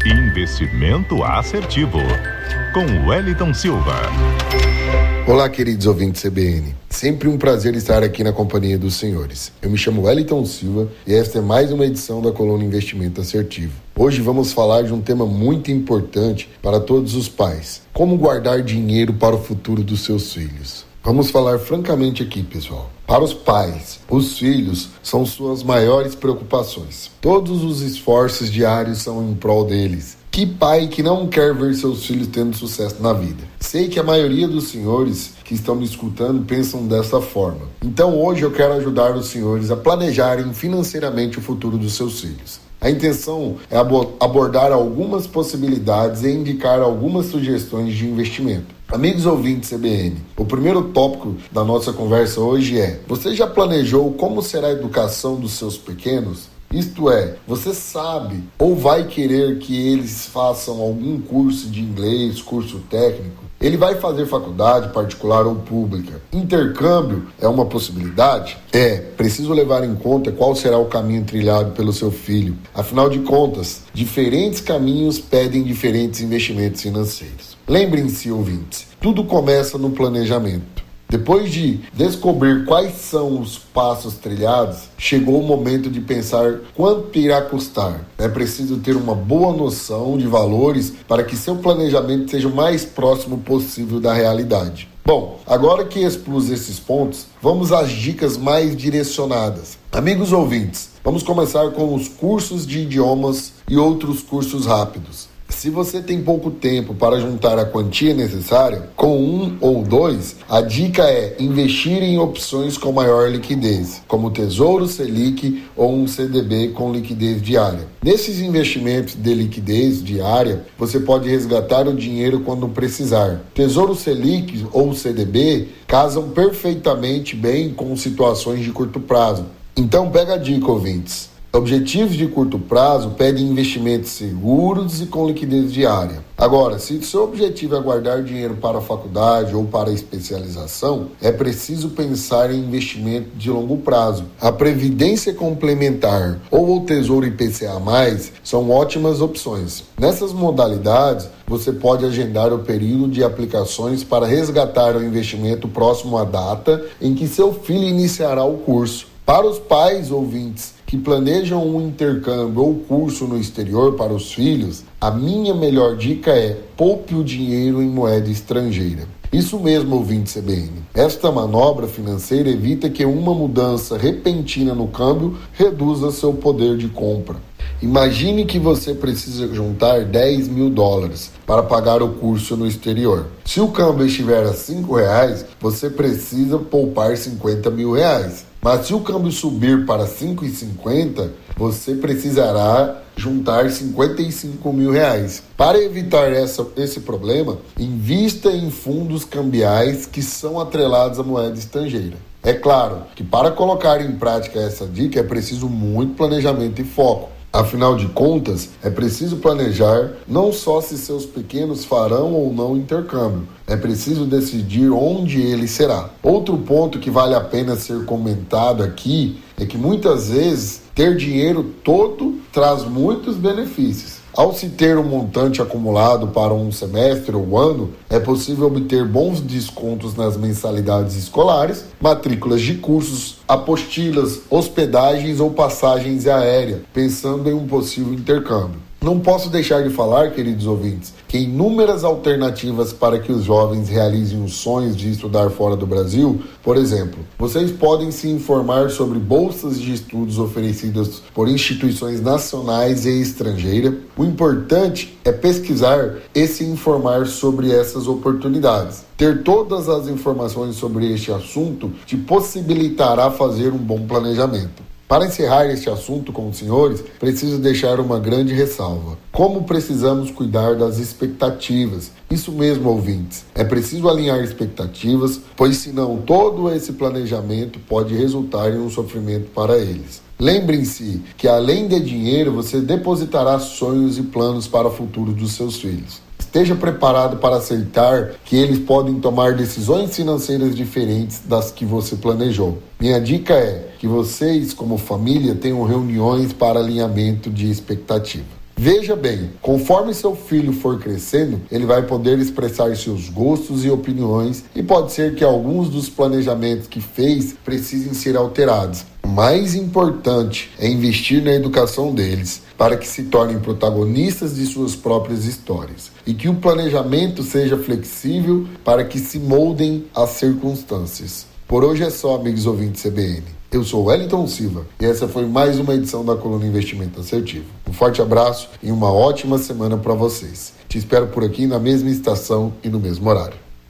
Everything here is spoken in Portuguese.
Investimento assertivo, com Wellington Silva. Olá, queridos ouvintes CBN. Sempre um prazer estar aqui na companhia dos senhores. Eu me chamo Wellington Silva e esta é mais uma edição da coluna Investimento Assertivo. Hoje vamos falar de um tema muito importante para todos os pais: como guardar dinheiro para o futuro dos seus filhos. Vamos falar francamente aqui, pessoal. Para os pais, os filhos são suas maiores preocupações. Todos os esforços diários são em prol deles. Que pai que não quer ver seus filhos tendo sucesso na vida? Sei que a maioria dos senhores que estão me escutando pensam dessa forma. Então hoje eu quero ajudar os senhores a planejarem financeiramente o futuro dos seus filhos. A intenção é abordar algumas possibilidades e indicar algumas sugestões de investimento. Amigos ouvintes CBN, o primeiro tópico da nossa conversa hoje é: você já planejou como será a educação dos seus pequenos? Isto é, você sabe ou vai querer que eles façam algum curso de inglês, curso técnico? Ele vai fazer faculdade particular ou pública? Intercâmbio é uma possibilidade? Preciso levar em conta qual será o caminho trilhado pelo seu filho. Afinal de contas, diferentes caminhos pedem diferentes investimentos financeiros. Lembrem-se, ouvintes, tudo começa no planejamento. Depois de descobrir quais são os passos trilhados, chegou o momento de pensar quanto irá custar. É preciso ter uma boa noção de valores para que seu planejamento seja o mais próximo possível da realidade. Bom, agora que expus esses pontos, vamos às dicas mais direcionadas. Amigos ouvintes, vamos começar com os cursos de idiomas e outros cursos rápidos. Se você tem pouco tempo para juntar a quantia necessária, com um ou dois, a dica é investir em opções com maior liquidez, como o Tesouro Selic ou um CDB com liquidez diária. Nesses investimentos de liquidez diária, você pode resgatar o dinheiro quando precisar. Tesouro Selic ou CDB casam perfeitamente bem com situações de curto prazo. Então pega a dica, ouvintes. Objetivos de curto prazo pedem investimentos seguros e com liquidez diária. Agora, se o seu objetivo é guardar dinheiro para a faculdade ou para a especialização, é preciso pensar em investimento de longo prazo. A Previdência Complementar ou o Tesouro IPCA+, são ótimas opções. Nessas modalidades, você pode agendar o período de aplicações para resgatar o investimento próximo à data em que seu filho iniciará o curso. Para os pais ouvintes que planejam um intercâmbio ou curso no exterior para os filhos, a minha melhor dica é: poupe o dinheiro em moeda estrangeira. Isso mesmo, ouvinte CBN. Esta manobra financeira evita que uma mudança repentina no câmbio reduza seu poder de compra. Imagine que você precisa juntar $10 mil para pagar o curso no exterior. Se o câmbio estiver a R$5, você precisa poupar R$50 mil. Mas se o câmbio subir para 5,50, você precisará juntar R$55 mil. Para evitar esse problema, invista em fundos cambiais que são atrelados à moeda estrangeira. É claro que para colocar em prática essa dica é preciso muito planejamento e foco. Afinal de contas, é preciso planejar não só se seus pequenos farão ou não intercâmbio, é preciso decidir onde ele será. Outro ponto que vale a pena ser comentado aqui é que muitas vezes ter dinheiro todo traz muitos benefícios. Ao se ter um montante acumulado para um semestre ou ano, é possível obter bons descontos nas mensalidades escolares, matrículas de cursos, apostilas, hospedagens ou passagens aéreas, pensando em um possível intercâmbio. Não posso deixar de falar, queridos ouvintes, que inúmeras alternativas para que os jovens realizem os sonhos de estudar fora do Brasil. Por exemplo, vocês podem se informar sobre bolsas de estudos oferecidas por instituições nacionais e estrangeiras. O importante é pesquisar e se informar sobre essas oportunidades. Ter todas as informações sobre este assunto te possibilitará fazer um bom planejamento. Para encerrar este assunto com os senhores, preciso deixar uma grande ressalva. Como precisamos cuidar das expectativas? Isso mesmo, ouvintes. É preciso alinhar expectativas, pois senão todo esse planejamento pode resultar em um sofrimento para eles. Lembrem-se que além de dinheiro, você depositará sonhos e planos para o futuro dos seus filhos. Esteja preparado para aceitar que eles podem tomar decisões financeiras diferentes das que você planejou. Minha dica é que vocês, como família, tenham reuniões para alinhamento de expectativa. Veja bem, conforme seu filho for crescendo, ele vai poder expressar seus gostos e opiniões e pode ser que alguns dos planejamentos que fez precisem ser alterados. O mais importante é investir na educação deles para que se tornem protagonistas de suas próprias histórias e que o planejamento seja flexível para que se moldem às circunstâncias. Por hoje é só, amigos ouvintes CBN. Eu sou Wellington Silva e essa foi mais uma edição da Coluna Investimento Assertivo. Um forte abraço e uma ótima semana para vocês. Te espero por aqui na mesma estação e no mesmo horário.